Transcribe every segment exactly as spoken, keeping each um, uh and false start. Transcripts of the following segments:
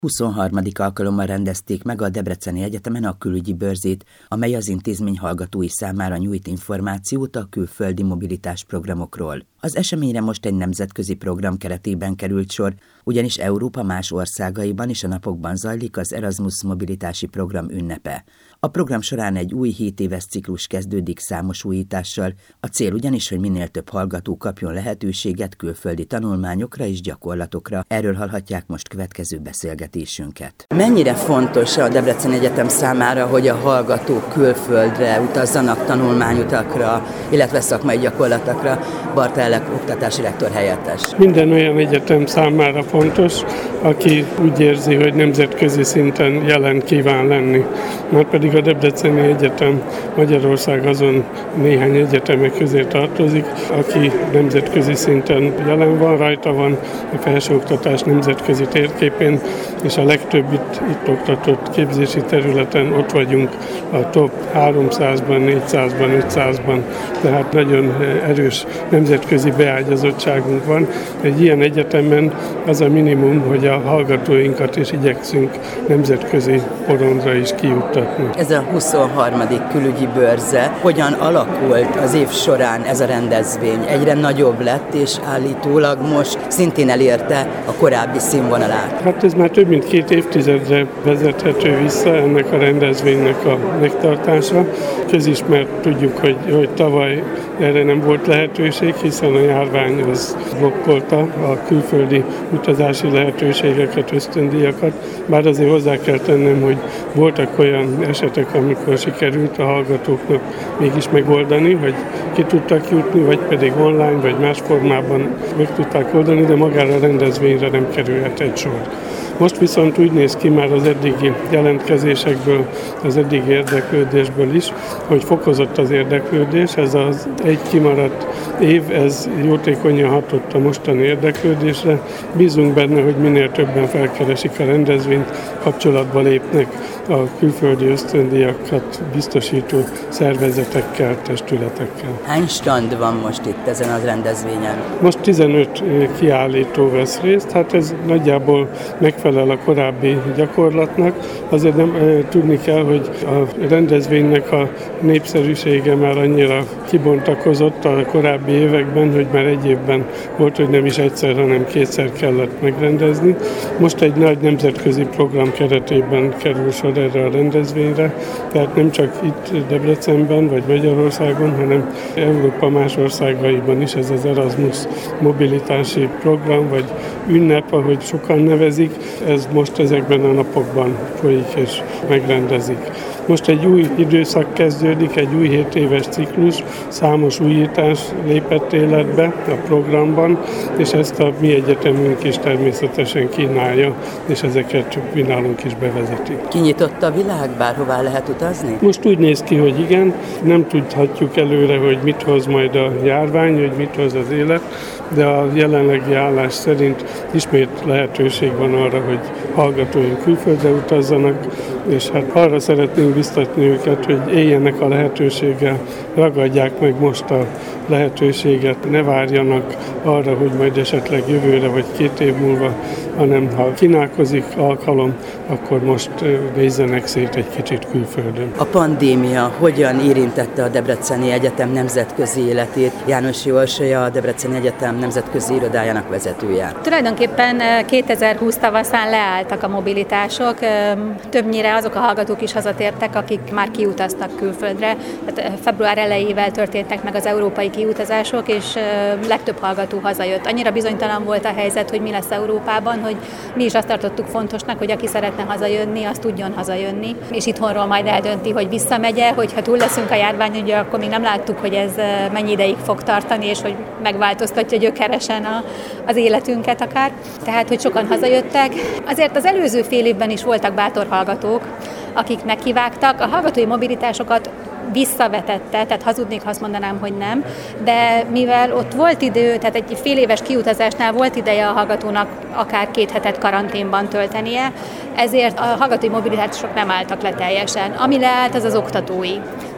huszonharmadik alkalommal rendezték meg a Debreceni Egyetemen a külügyi börzét, amely az intézmény hallgatói számára nyújt információt a külföldi mobilitás programokról. Az eseményre most egy nemzetközi program keretében került sor, ugyanis Európa más országaiban is a napokban zajlik az Erasmus mobilitási program ünnepe. A program során egy új hét éves ciklus kezdődik számos újítással, a cél ugyanis, hogy minél több hallgató kapjon lehetőséget külföldi tanulmányokra és gyakorlatokra. Erről hallhatják most következő beszélgetésünket. Mennyire fontos a Debreceni Egyetem számára, hogy a hallgatók külföldre utazzanak tanulmányutakra, illetve szakmai gyakorlatokra? Barta Elek, oktatási rektor helyettes. Minden olyan egyetem számára fontos, aki úgy érzi, hogy nemzetközi szinten jelen kíván lenni. Már pedig a Debreceni Egyetem Magyarország azon néhány egyetemek közé tartozik, aki nemzetközi szinten jelen van, rajta van a felsőoktatás nemzetközi térképén, és a legtöbb itt, itt oktatott képzési területen ott vagyunk a top háromszázban, négyszázban, ötszázban, tehát nagyon erős nemzetközi beágyazottságunk van. Egy ilyen egyetemen az a minimum, hogy a hallgatóinkat is igyekszünk nemzetközi porondra is kijuttatni. Ez a huszonharmadik külügyi bőrze. Hogyan alakult az év során ez a rendezvény? Egyre nagyobb lett, és állítólag most szintén elérte a korábbi színvonalát. Hát ez már több mint két évtizedre vezethető vissza ennek a rendezvénynek a megtartása. Közismert, tudjuk, hogy, hogy tavaly erre nem volt lehetőség, hiszen a járvány az blokkolta a külföldi utazási lehetőségeket, ösztöndíjakat. Bár azért hozzá kell tennem, hogy voltak olyan esetek, amikor sikerült a hallgatóknak mégis megoldani, hogy ki tudtak jutni, vagy pedig online, vagy más formában meg tudták oldani, de magára a rendezvényre nem kerülhet egy sor. Most viszont úgy néz ki már az eddigi jelentkezésekből, az eddigi érdeklődésből is, hogy fokozott az érdeklődés. Ez az egy kimaradt év, ez jótékonyan hatott a mostani érdeklődésre. Bízunk benne, hogy minél többen felkeresik a rendezvényt, kapcsolatba lépnek a külföldi ösztöndíjakat biztosító szervezetekkel, testületekkel. Hány stand van most itt ezen az rendezvényen? Most tizenöt kiállító vesz részt, hát ez nagyjából megfelel a korábbi gyakorlatnak. Azért nem e, tudni kell, hogy a rendezvénynek a népszerűsége már annyira kibontakozott a korábbi években, hogy már egy évben volt, hogy nem is egyszer, hanem kétszer kellett megrendezni. Most egy nagy nemzetközi program keretében kerül sor erre a rendezvényre, tehát nem csak itt Debrecenben vagy Magyarországon, hanem Európa más országaiban is ez az Erasmus mobilitási program, vagy ünnep, ahogy sokan nevezik, ez most ezekben a napokban folyik és megrendezik. Most egy új időszak kezdődik, egy új hét éves ciklus, számos újítás lépett életbe a programban, és ezt a mi egyetemünk is természetesen kínálja, és ezeket mi nálunk is bevezeti. Kinyitott a világ, bárhová lehet utazni? Most úgy néz ki, hogy igen, nem tudhatjuk előre, hogy mit hoz majd a járvány, hogy mit hoz az élet, de a jelenlegi állás szerint ismét lehetőség van arra, hogy hallgatóink külföldre utazzanak, és hát arra szeretnénk biztatni őket, hogy éljenek a lehetőséggel, ragadják meg most a lehetőséget, ne várjanak arra, hogy majd esetleg jövőre vagy két év múlva, hanem ha kínálkozik alkalom, akkor most nézzenek szét egy kicsit külföldön. A pandémia hogyan érintette a Debreceni Egyetem nemzetközi életét? János Jósolya, a Debreceni Egyetem nemzetközi irodájának vezetője. Tulajdonképpen kétezer-húsz tavaszán leálltak a mobilitások, többnyire azok a hallgatók is hazatértek, akik már kiutaztak külföldre. Tehát február elejével történtek meg az európai kiutazások, és legtöbb hallgató hazajött. Annyira bizonytalan volt a helyzet, hogy mi lesz Európában, hogy mi is azt tartottuk fontosnak, hogy aki szeretne hazajönni, az tudjon hazajönni, és itthonról majd eldönti, hogy visszamegye, hogyha túl leszünk a járvány, ugye akkor még nem láttuk, hogy ez mennyi ideig fog tartani, és hogy megváltoztatja gyökeresen a, az életünket akár. Tehát, hogy sokan hazajöttek. Azért az előző fél évben is voltak bátor hallgatók, akik nekivágtak. A hallgatói mobilitásokat visszavetette, tehát hazudnék, ha azt mondanám, hogy nem, de mivel ott volt idő, tehát egy fél éves kiutazásnál volt ideje a hallgatónak akár két hetet karanténban töltenie, ezért a hallgatói mobilitások nem álltak le teljesen. Ami leállt, az az oktatói.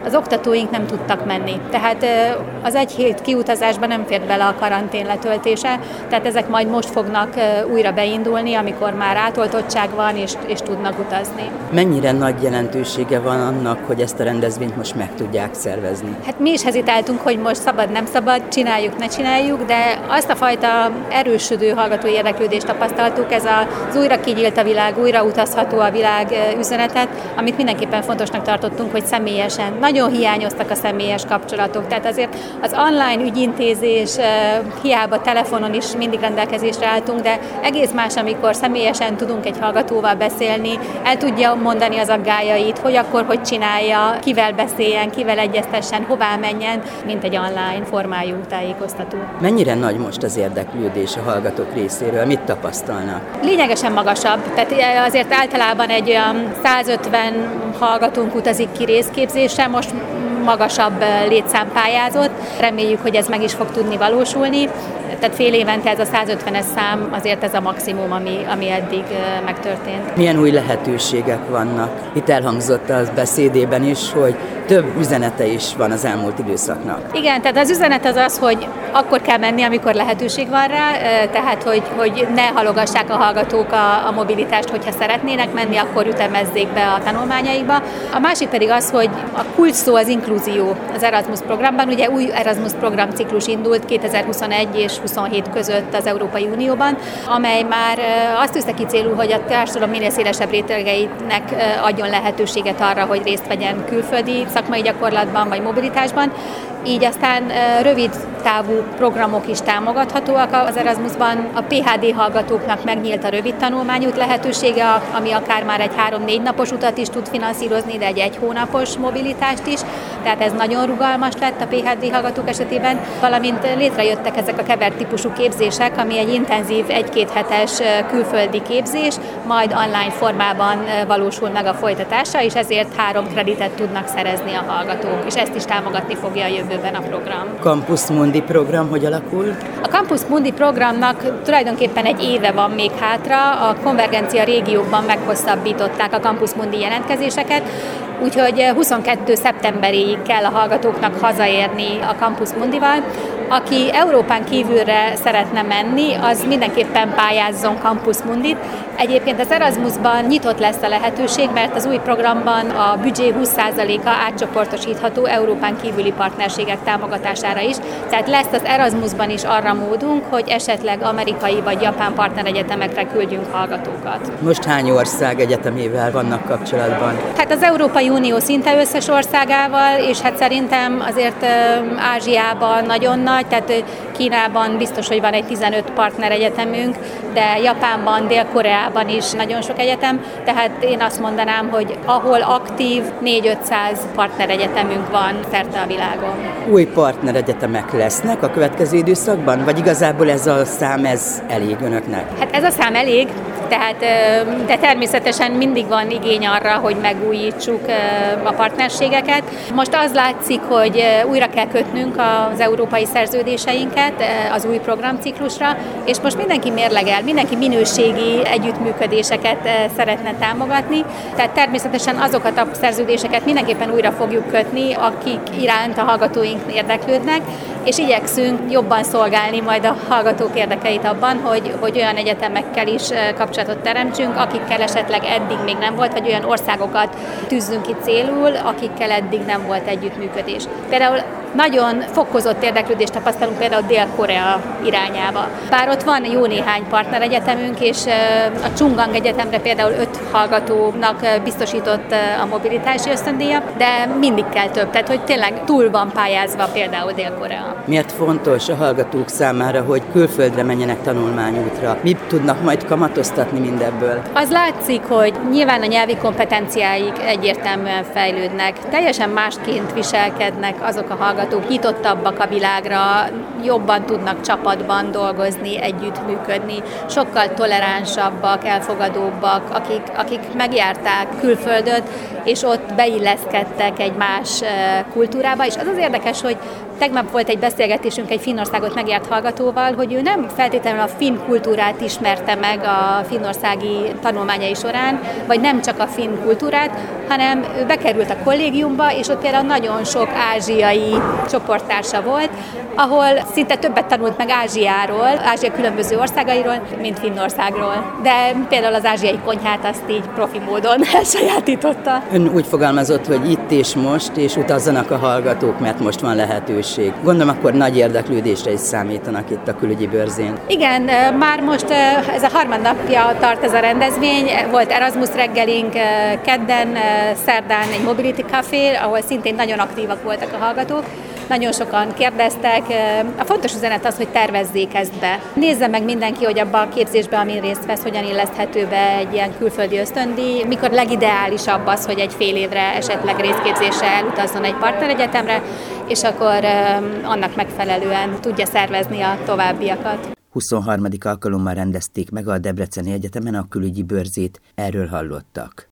az oktatóink nem tudtak menni. Tehát az egy hét kiutazásban nem fért bele a karantén letöltése, tehát ezek majd most fognak újra beindulni, amikor már átoltottság van, és, és tudnak utazni. Mennyire nagy jelentősége van annak, hogy ezt a rendezvényt most meg tudják szervezni? Hát mi is hezitáltunk, hogy most szabad, nem szabad, csináljuk, ne csináljuk, de azt a fajta erősödő hallgatói érdeklődést tapasztaltuk, ez az újra kinyílt a világ, újra utazható a világ üzenetet, amit mindenképpen fontosnak tartottunk, hogy személyesen. Nagyon hiányoztak a személyes kapcsolatok, tehát azért az online ügyintézés, hiába telefonon is mindig rendelkezésre álltunk, de egész más, amikor személyesen tudunk egy hallgatóval beszélni, el tudja mondani az aggályait, hogy akkor hogy csinálja, kivel beszéljen, kivel egyeztessen, hová menjen, mint egy online formájú tájékoztató. Mennyire nagy most az érdeklődés a hallgatók részéről? Mit tapasztalnak? Lényegesen magasabb, tehát azért általában egy olyan százötven hallgatónk utazik ki részképzésre, most magasabb létszám pályázott. Reméljük, hogy ez meg is fog tudni valósulni. Tehát fél évente ez a százötvenes szám, azért ez a maximum, ami, ami eddig megtörtént. Milyen új lehetőségek vannak? Itt elhangzott az beszédében is, hogy több üzenete is van az elmúlt időszaknak. Igen, tehát az üzenet az az, hogy akkor kell menni, amikor lehetőség van rá, tehát hogy, hogy ne halogassák a hallgatók a, a mobilitást, hogyha szeretnének menni, akkor ütemezzék be a tanulmányaikba. A másik pedig az, hogy a kulcs szó az inkluzió az Erasmus programban. Ugye új Erasmus programciklus indult kétezer-huszonegy és huszonhét között az Európai Unióban, amely már azt tűzte ki célul, hogy a társadalom minél szélesebb rétegeinek adjon lehetőséget arra, hogy részt vegyen külföldi szakmai gyakorlatban vagy mobilitásban. Így aztán rövid távú programok is támogathatóak az Erasmusban. A pé há dé hallgatóknak megnyílt a rövid tanulmányút lehetősége, ami akár már egy három-négy napos utat is tud finanszírozni, de egy egy hónapos mobilitást is. Tehát ez nagyon rugalmas lett a pé há dé hallgatók esetében, valamint létrejöttek ezek a kevert típusú képzések, ami egy intenzív egy-két hetes külföldi képzés, majd online formában valósul meg a folytatása, és ezért három kreditet tudnak szerezni a hallgatók, és ezt is támogatni fogja a jövőben a program. Campus Mundi program hogy alakul? A Campus Mundi programnak tulajdonképpen egy éve van még hátra, a konvergencia régiókban meghosszabbították a Campus Mundi jelentkezéseket, úgyhogy huszonkettő szeptemberéig kell a hallgatóknak hazaérni a Campus Mundival. Aki Európán kívülre szeretne menni, az mindenképpen pályázzon Campus Mundit. Egyébként az Erasmusban nyitott lesz a lehetőség, mert az új programban a büdzsé húsz százaléka átcsoportosítható Európán kívüli partnerségek támogatására is. Tehát lesz az Erasmusban is arra módunk, hogy esetleg amerikai vagy japán partneregyetemekre küldjünk hallgatókat. Most hány ország egyetemével vannak kapcsolatban? Hát az Európai Unió szinte összes országával, és hát szerintem azért Ázsiában nagyon nagy, tehát Kínában biztos, hogy van egy tizenöt partneregyetemünk, de Japánban, Dél-Koreában is nagyon sok egyetem, tehát én azt mondanám, hogy ahol aktív négy-ötszáz partneregyetemünk van szerte a világon. Új partneregyetemek lesznek a következő időszakban, vagy igazából ez a szám ez elég önöknek? Hát ez a szám elég, tehát, de természetesen mindig van igény arra, hogy megújítsuk a partnerségeket. Most az látszik, hogy újra kell kötnünk az európai szerződéseinket az új programciklusra, és most mindenki mérlegel, mindenki minőségi együttműködéseket szeretne támogatni, tehát természetesen azokat a szerződéseket mindenképpen újra fogjuk kötni, akik iránt a hallgatóink érdeklődnek, és igyekszünk jobban szolgálni majd a hallgatók érdekeit abban, hogy, hogy olyan egyetemekkel is kapcsolatot teremtsünk, akikkel esetleg eddig még nem volt, vagy olyan országokat tűzzünk ki célul, akikkel eddig nem volt együttműködés. Például nagyon fokozott érdeklődést tapasztalunk például Dél-Korea irányába. Bár ott van jó néhány partneregyetemünk, és a Chungang Egyetemre például öt hallgatónak biztosított a mobilitási ösztöndíja, de mindig kell több, tehát hogy tényleg túl van pályázva például Dél-Korea. Miért fontos a hallgatók számára, hogy külföldre menjenek tanulmányútra? Mit tudnak majd kamatoztatni mindebből? Az látszik, hogy nyilván a nyelvi kompetenciáik egyértelműen fejlődnek. Teljesen másként viselkednek azok a hallgatók, nyitottabbak a világra, jobban tudnak csapatban dolgozni, együttműködni, sokkal toleránsabbak, elfogadóbbak, akik, akik megjárták külföldöt, és ott beilleszkedtek egy más kultúrába, és az az érdekes, hogy Tegnap volt egy beszélgetésünk egy Finnországot megjárt hallgatóval, hogy ő nem feltétlenül a finn kultúrát ismerte meg a finnországi tanulmányai során, vagy nem csak a finn kultúrát, hanem ő bekerült a kollégiumba, és ott például nagyon sok ázsiai csoporttársa volt, ahol szinte többet tanult meg Ázsiáról, Ázsia különböző országairól, mint Finnországról. De például az ázsiai konyhát azt így profi módon elsajátította. Ön úgy fogalmazott, hogy itt és most, és utazzanak a hallgatók, mert most van lehetőség. Gondolom, akkor nagy érdeklődésre is számítanak itt a külügyi bőrzén. Igen, már most ez a harmadnapja tart ez a rendezvény. Volt Erasmus reggelink, kedden, szerdán egy Mobility Café, ahol szintén nagyon aktívak voltak a hallgatók. Nagyon sokan kérdeztek. A fontos üzenet az, hogy tervezzék ezt be. Nézze meg mindenki, hogy abban a képzésben, amin részt vesz, hogyan illeszthető be egy ilyen külföldi ösztöndíj, mikor legideálisabb az, hogy egy fél évre esetleg részképzésre elutazzon egy partneregyetemre, és akkor annak megfelelően tudja szervezni a továbbiakat. huszonharmadik alkalommal rendezték meg a Debreceni Egyetemen a külügyi bőrzét, erről hallottak.